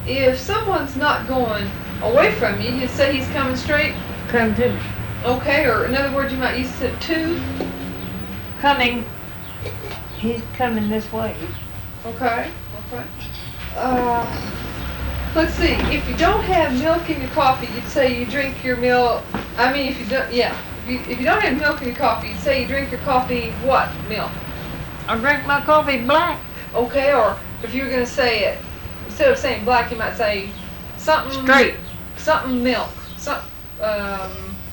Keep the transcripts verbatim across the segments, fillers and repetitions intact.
if someone's not going away from you, you'd say he's coming straight. Come to me. Okay, or in other words, you might use it to. Coming. He's coming this way. Okay, okay. Uh, let's see. If you don't have milk in your coffee, you'd say you drink your milk. I mean, if you don't, yeah. If you, if you don't have milk in your coffee, you'd say you drink your coffee what milk? I drink my coffee black. Okay, or if you were gonna say it instead of saying black, you might say something Straight. Something milk. Some um.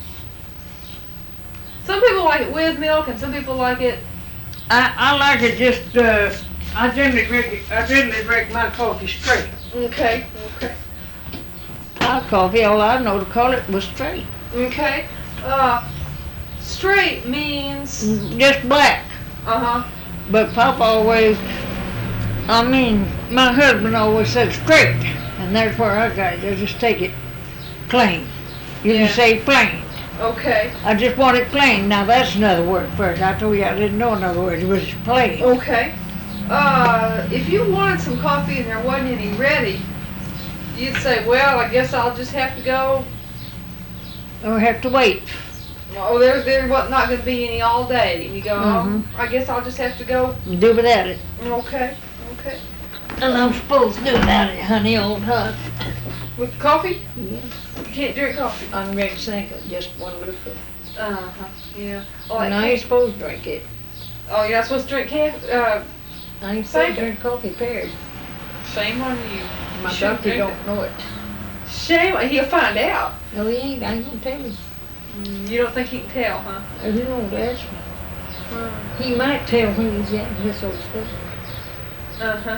Some people like it with milk, and some people like it. I, I like it just, uh, I generally drink it, I generally drink my coffee straight. Okay, okay, My coffee, all I know to call it was straight. okay. Uh, straight means. Just black. Uh huh. But Papa always, I mean, my husband always said straight. And that's where I got it. I just take it plain. You Yeah. can say plain. Okay. I just want it plain. Now that's another word for it. I told you I didn't know another word. It was plain. Okay. Uh, if you wanted some coffee and there wasn't any ready, you'd say, well, I guess I'll just have to go. Or have to wait. Oh, there, there was not going to be any all day. And you go, Mhm. oh, I guess I'll just have to go. Do without it. Okay, okay. And I'm supposed to do without it, honey, old hug. With coffee? Yeah. You can't drink coffee. I'm ready to sink it, just one little bit. Uh-huh, yeah. Oh, like And I ain't supposed to drink it. oh, you're not supposed to drink coffee? Uh, I ain't supposed Sink to it. drink coffee, period. shame on you. My You shouldn't doctor drink don't know it. it. Shame, he'll find out. No, he ain't. I ain't gonna tell him. Mm, You don't think he can tell, huh? Or he won't ask me. Hmm. He might tell when he's getting his old stuff. Uh-huh.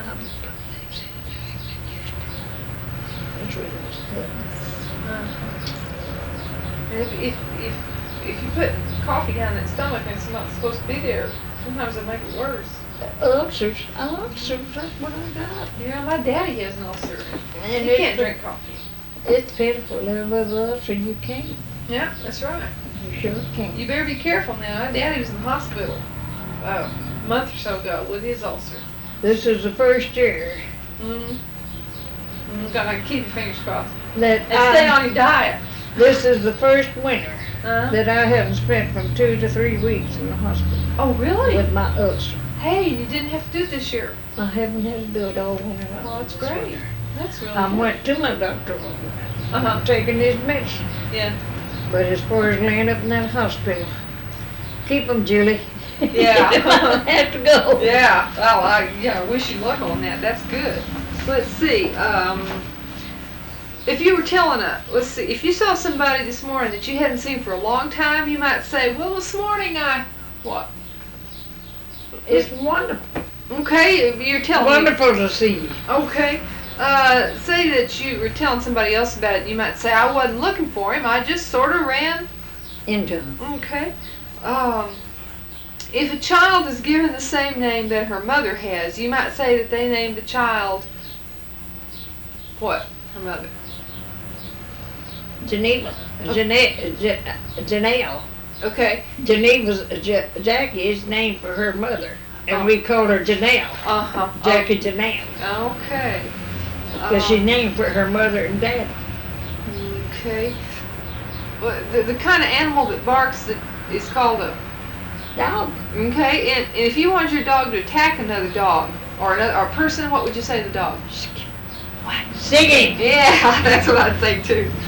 That's really what's Uh-huh. And If, if, if, if you put coffee down that stomach and it's not supposed to be there, sometimes it'll make it worse. Ulcers. Ulcers, that's what I got. Yeah, my daddy has an ulcer. And He it's, can't drink coffee. It's pitiful. Live with an ulcer, you can't. Yeah, that's right. You sure can't. You better be careful now. My daddy was in the hospital uh, a month or so ago with his ulcer. This is the first year Mm-hmm. Mm-hmm. Gotta keep your fingers crossed. that And stay I, on your diet. this is the first winter Uh-huh. that I haven't spent from two to three weeks in the hospital Oh, really? with my ulcer. Hey, you didn't have to do it this year. I haven't had to do it all winter long. Well, that's this great. winter. That's really I good. went to my doctor, Uh-huh. I'm taking his medicine. Yeah. But as far as laying up in that hospital, keep 'em, Julie. Yeah. I have to go. Yeah. Well, I yeah, I wish you luck on that. That's good. Let's see. Um, if you were telling a, let's see, if you saw somebody this morning that you hadn't seen for a long time, you might say, well, this morning I, what? It's wonderful. Okay, you're telling me. Wonderful to see you. Okay. Uh, say that you were telling somebody else about it, you might say, I wasn't looking for him, I just sort of ran. Into 'em. Okay. Um, if a child is given the same name that her mother has, you might say that they named the child, what? Her mother. Geneva. Jane- Ja- Janelle. Okay. Geneva's, Ja- Jackie is named for her mother. And Oh. we call her Janelle. Uh-huh. Jackie Janelle. Okay. Because she's Um, named for her mother and dad. Okay. Well, the, the kind of animal that barks that is called a, Dog. okay, and, and if you want your dog to attack another dog or another or person, what would you say to the dog? Singing. Yeah, that's what I'd say too.